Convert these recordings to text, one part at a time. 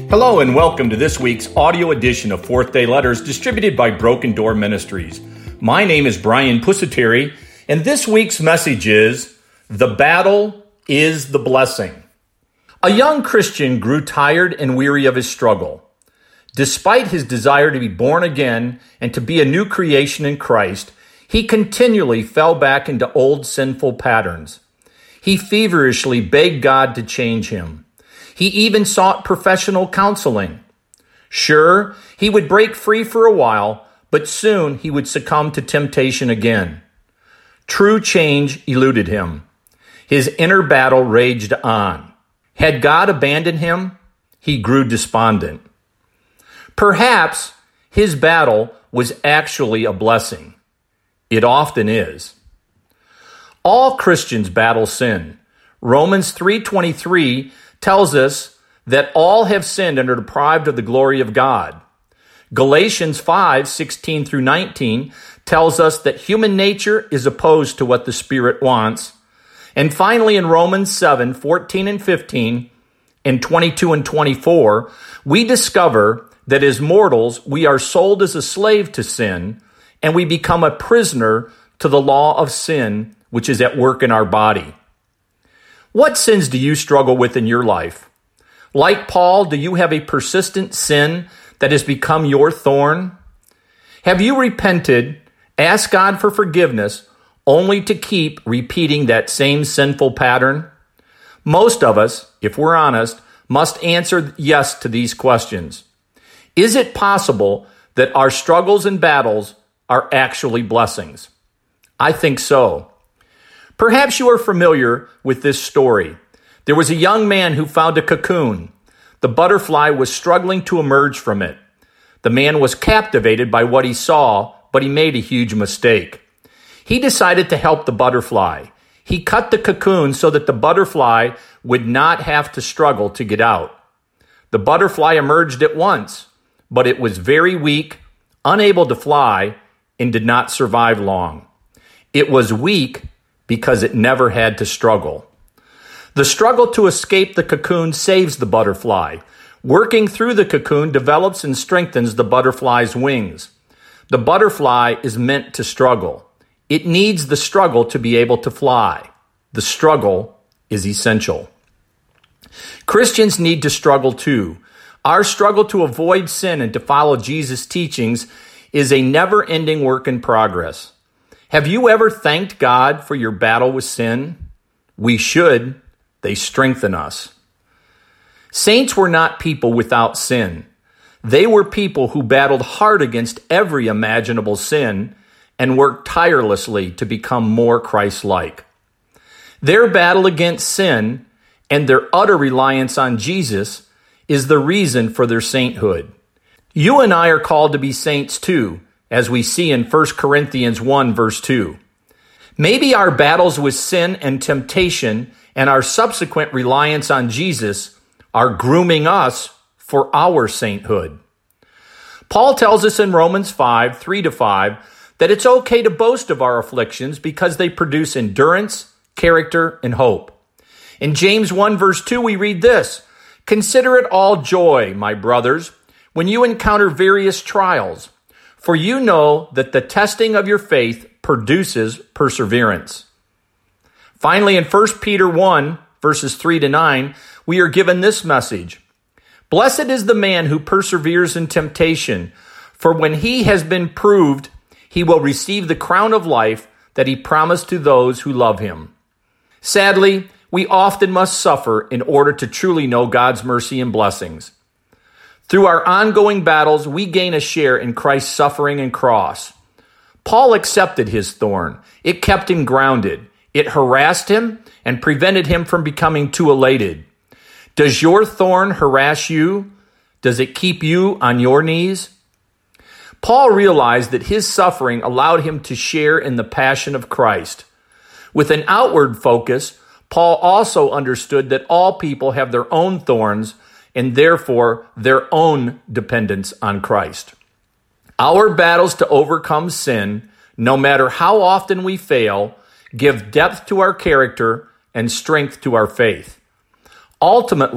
Hello and welcome to this week's audio edition of Fourth Day Letters distributed by Broken Door Ministries. My name is Brian Pusateri, and this week's message is, The Battle is the Blessing. A young Christian grew tired and weary of his struggle. Despite his desire to be born again and to be a new creation in Christ, he continually fell back into old sinful patterns. He feverishly begged God to change him. He even sought professional counseling. Sure, he would break free for a while, but soon he would succumb to temptation again. True change eluded him. His inner battle raged on. Had God abandoned him? He grew despondent. Perhaps his battle was actually a blessing. It often is. All Christians battle sin. Romans 3:23 tells us that all have sinned and are deprived of the glory of God. Galatians 5:16 through 19 tells us that human nature is opposed to what the Spirit wants. And finally, in Romans 7:14 and 15, and 22 and 24, we discover that as mortals, we are sold as a slave to sin, and we become a prisoner to the law of sin, which is at work in our body. What sins do you struggle with in your life? Like Paul, do you have a persistent sin that has become your thorn? Have you repented, asked God for forgiveness, only to keep repeating that same sinful pattern? Most of us, if we're honest, must answer yes to these questions. Is it possible that our struggles and battles are actually blessings? I think so. Perhaps you are familiar with this story. There was a young man who found a cocoon. The butterfly was struggling to emerge from it. The man was captivated by what he saw, but he made a huge mistake. He decided to help the butterfly. He cut the cocoon so that the butterfly would not have to struggle to get out. The butterfly emerged at once, but it was very weak, unable to fly, and did not survive long. It was weak because it never had to struggle. The struggle to escape the cocoon saves the butterfly. Working through the cocoon develops and strengthens the butterfly's wings. The butterfly is meant to struggle. It needs the struggle to be able to fly. The struggle is essential. Christians need to struggle too. Our struggle to avoid sin and to follow Jesus' teachings is a never-ending work in progress. Have you ever thanked God for your battle with sin? We should. They strengthen us. Saints were not people without sin. They were people who battled hard against every imaginable sin and worked tirelessly to become more Christ-like. Their battle against sin and their utter reliance on Jesus is the reason for their sainthood. You and I are called to be saints too, as we see in 1 Corinthians 1, verse 2. Maybe our battles with sin and temptation and our subsequent reliance on Jesus are grooming us for our sainthood. Paul tells us in Romans 5, 3-5, that it's okay to boast of our afflictions because they produce endurance, character, and hope. In James 1, verse 2, we read this, "Consider it all joy, my brothers, when you encounter various trials, for you know that the testing of your faith produces perseverance." Finally, in 1 Peter 1, verses 3-9, we are given this message. "Blessed is the man who perseveres in temptation, for when he has been proved, he will receive the crown of life that he promised to those who love him." Sadly, we often must suffer in order to truly know God's mercy and blessings. Through our ongoing battles, we gain a share in Christ's suffering and cross. Paul accepted his thorn. It kept him grounded. It harassed him and prevented him from becoming too elated. Does your thorn harass you? Does it keep you on your knees? Paul realized that his suffering allowed him to share in the passion of Christ. With an outward focus, Paul also understood that all people have their own thorns and therefore their own dependence on Christ. Our battles to overcome sin, no matter how often we fail, give depth to our character and strength to our faith. Ultimately,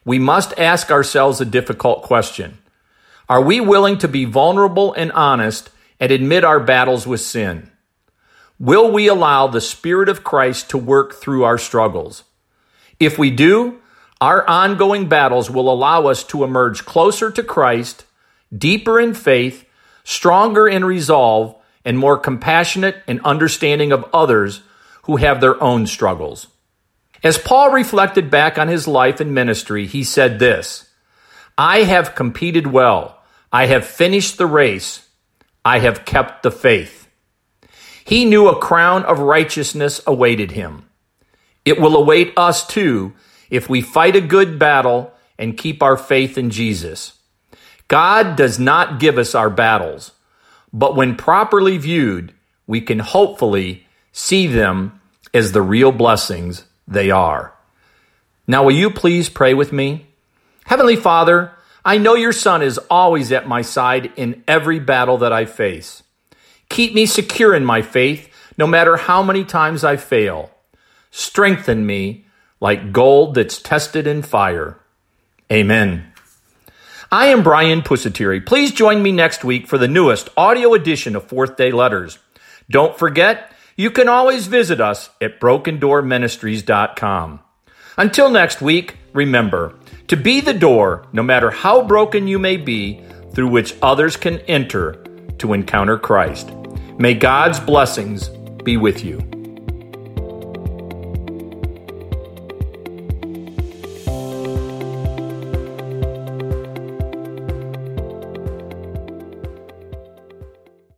we must ask ourselves a difficult question. Are we willing to be vulnerable and honest and admit our battles with sin? Will we allow the Spirit of Christ to work through our struggles? If we do, our ongoing battles will allow us to emerge closer to Christ, deeper in faith, stronger in resolve, and more compassionate and understanding of others who have their own struggles. As Paul reflected back on his life and ministry, he said this, "I have competed well. I have finished the race. I have kept the faith." He knew a crown of righteousness awaited him. It will await us too if we fight a good battle and keep our faith in Jesus. God does not give us our battles, but when properly viewed, we can hopefully see them as the real blessings they are. Now, will you please pray with me? Heavenly Father, I know your Son is always at my side in every battle that I face. Keep me secure in my faith, no matter how many times I fail. Strengthen me like gold that's tested in fire. Amen. I am Brian Pusateri. Please join me next week for the newest audio edition of Fourth Day Letters. Don't forget, you can always visit us at brokendoorministries.com. Until next week, remember to be the door, no matter how broken you may be, through which others can enter to encounter Christ. May God's blessings be with you.